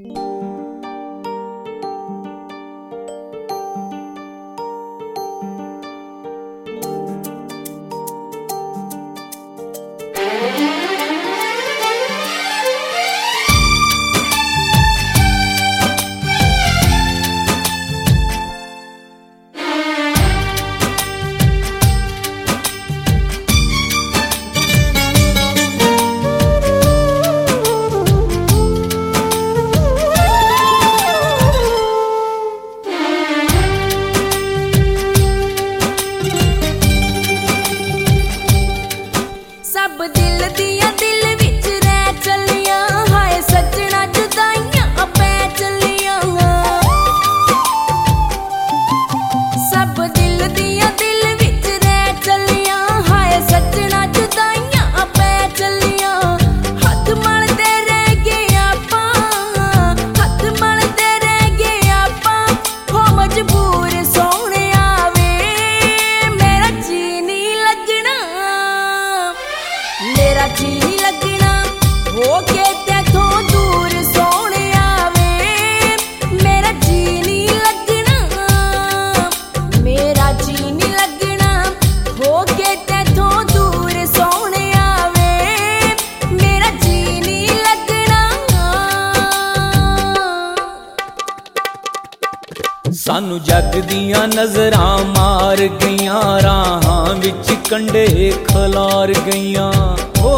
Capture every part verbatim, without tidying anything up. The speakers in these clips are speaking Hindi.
सानू जग दियां नजरां मार गईयां, राहां विच कंडे खलार गईयां। ओ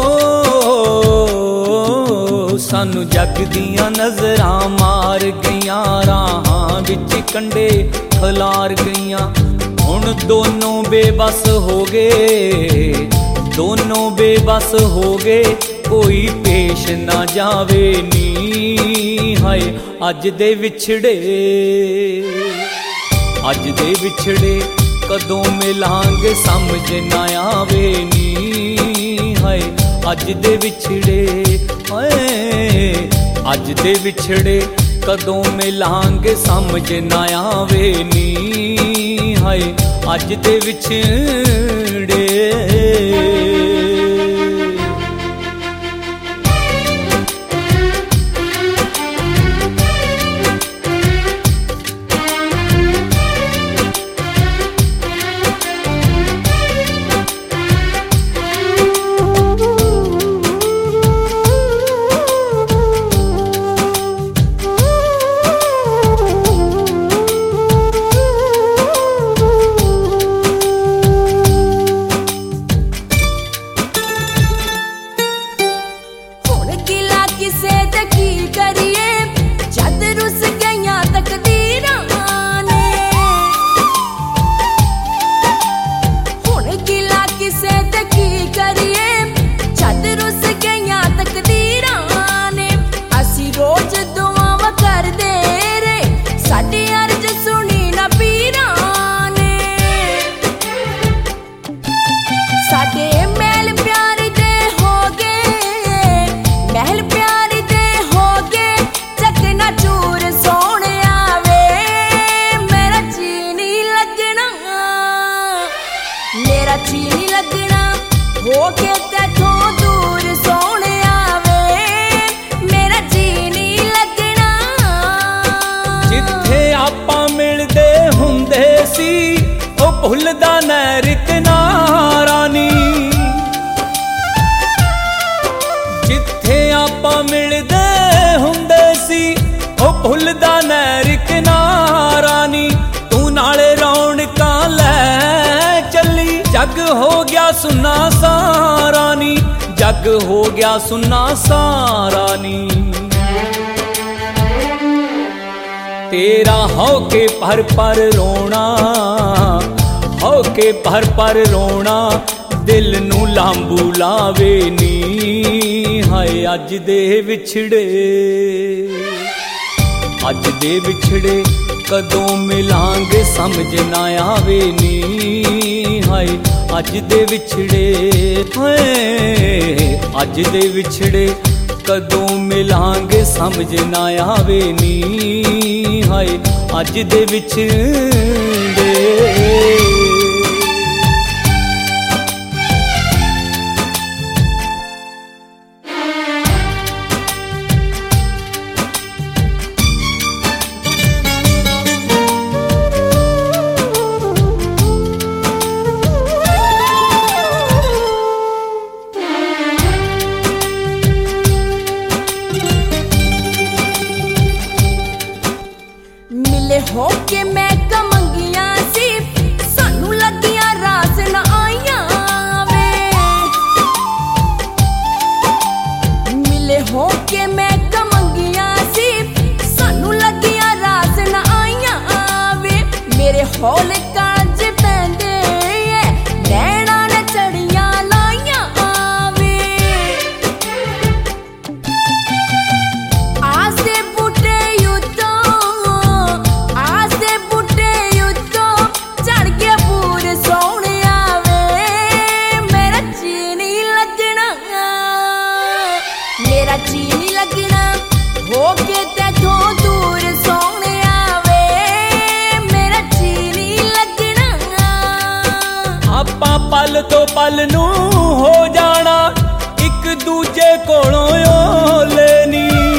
सानू जग दियां नजरां मार गईयां, राहां विच कंडे खलार गईयां। हुण दोनों बेबस हो गए, दोनों बेबस हो गए, कोई पेश ना जावे नी। हाय अज दे विछड़े, अज दे विछड़े कदों मिलांगे समझ ना आवे नी। हाय अज दे विछड़े, हाय अज दे विछड़े कदों मिलांगे समझ ना आवे नी। हाय अज दे विछड़े। भुलदा नैरित नारानी, जिथे आपां मिलदे हुंदे सी ओ भुलदा नैरित नारानी। तू नाले रौनकां लै चली, जग हो गया सुन्ना सारानी, जग हो गया सुन्ना सारानी। तेरा हो के पर पर रोना, हो के पर पर रोना, दिल नू लांबू लावे नी। हाय अज दे विछड़े, अज दे विछड़े कदों मिलांगे समझ ना आवे नी। हाय अज दे विछड़े, हाय अज दे विछड़े कदों मिलांगे समझ ना आवे नी। हाय अज दे विछड़े। हो के मैं कमंगियां सी सानू लगियां रास ना आईयां वे मिले हो के मैं कमंगियां सी सानू लगियां रास ना आईयां वे मेरे हौल काज पैंदे नैना ने चढ़ियां लाइयां वे आसे बूटे युद्धों आसे बूटे युद्धों चढ़ के पूर सोने वे मेरा जी नहीं लगना मेरा जी नहीं लगना हो के तैथों दूर सोने वे मेरा जी नहीं लगना आपां पल तो पल नूं हो जाना एक दूजे कोलों ओले नी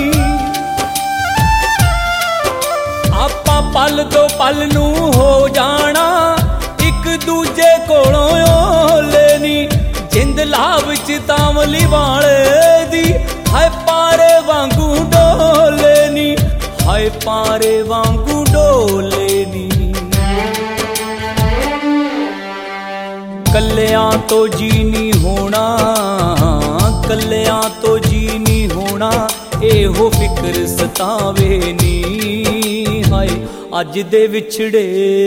आपां पल तो पल नूं हो जाना एक दूजे कोलों ओले नी जिंद लाभ च तांवली वाले दी हाय पारे वांगू डोले नी हाय पारे वांगू डोले नी कल्लियां तो जी नहीं होना कल्लियां तो जी नहीं होना एहो फिक्र सतावे नी हाय अज दे विछड़े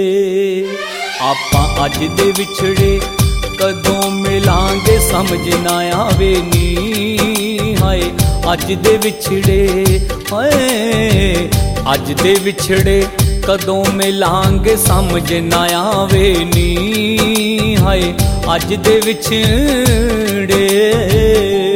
आपां अज दे विछड़े कदों मिलांगे समझ ना आवे नी हाय अज दे विछड़े हाय अज दे विछड़े कदों मिलांगे समझ ना आवे नी हाय अज दे विछड़े।